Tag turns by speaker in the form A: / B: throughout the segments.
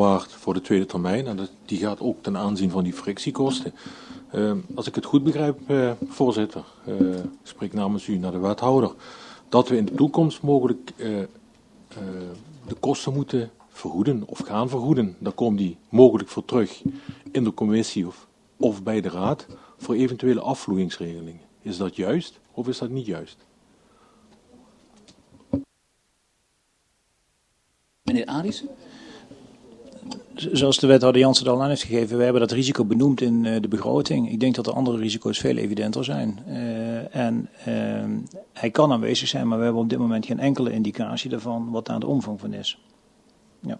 A: bewaard voor de tweede termijn. En die gaat ook ten aanzien van die frictiekosten. Als ik het goed begrijp, voorzitter, ik spreek namens u naar de wethouder, dat we in de toekomst mogelijk de kosten moeten vergoeden of gaan vergoeden. Daar komt die mogelijk voor terug in de commissie of bij de raad voor eventuele afvloeingsregelingen. Is dat juist of is dat niet juist?
B: Meneer Aris?
C: Zoals de wethouder Jansen al aan heeft gegeven, wij hebben dat risico benoemd in de begroting. Ik denk dat de andere risico's veel evidenter zijn. Hij kan aanwezig zijn, maar we hebben op dit moment geen enkele indicatie daarvan wat daar de omvang van is. Ja.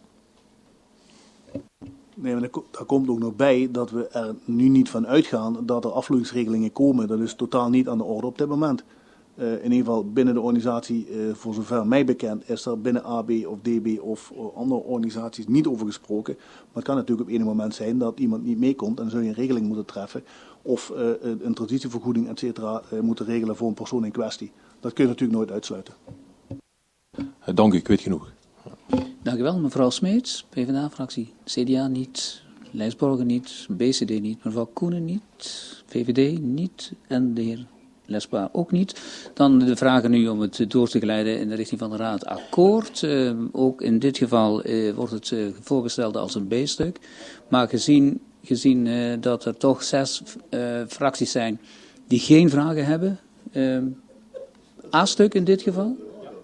D: Nee, maar daar komt ook nog bij dat we er nu niet van uitgaan dat er afvloeingsregelingen komen. Dat is totaal niet aan de orde op dit moment. In ieder geval binnen de organisatie, voor zover mij bekend, is er binnen AB of DB of andere organisaties niet over gesproken. Maar het kan natuurlijk op enig moment zijn dat iemand niet meekomt en dan zul je een regeling moeten treffen. Of een transitievergoeding, et cetera, moeten regelen voor een persoon in kwestie. Dat kun je natuurlijk nooit uitsluiten.
A: Dank u, ik weet genoeg.
B: Dank u wel, mevrouw Smeets, PvdA-fractie. CDA niet, Lijnsborger niet, BCD niet, mevrouw Koenen niet, VVD niet en de heer Lesbaar ook niet. Dan de vragen nu om het door te geleiden in de richting van de Raad akkoord. Ook in dit geval wordt het voorgesteld als een B-stuk. Maar gezien dat er toch 6 fracties zijn die geen vragen hebben. A-stuk in dit geval?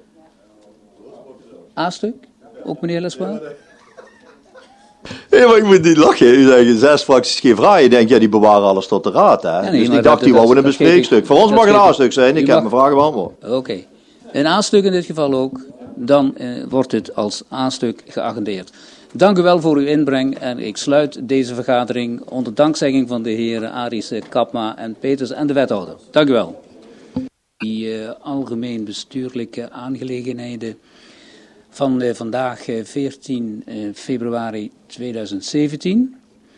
B: A-stuk? Ook meneer Lesbaar?
E: Nee, maar ik moet niet lachen. U zegt 6 fracties geen vragen. Je denkt, ja, die bewaren alles tot de raad. Hè? Ja, nee, dus ik dacht, die wouden een bespreekstuk. Voor ons mag een A-stuk zijn. Ik heb mijn vragen beantwoord.
B: Oké. Een A-stuk in dit geval ook. Dan wordt het als A-stuk geagendeerd. Dank u wel voor uw inbreng. En ik sluit deze vergadering onder dankzegging van de heren Aris, Kapma en Peters en de wethouder. Dank u wel. Die algemeen bestuurlijke aangelegenheden van vandaag 14 februari 2017.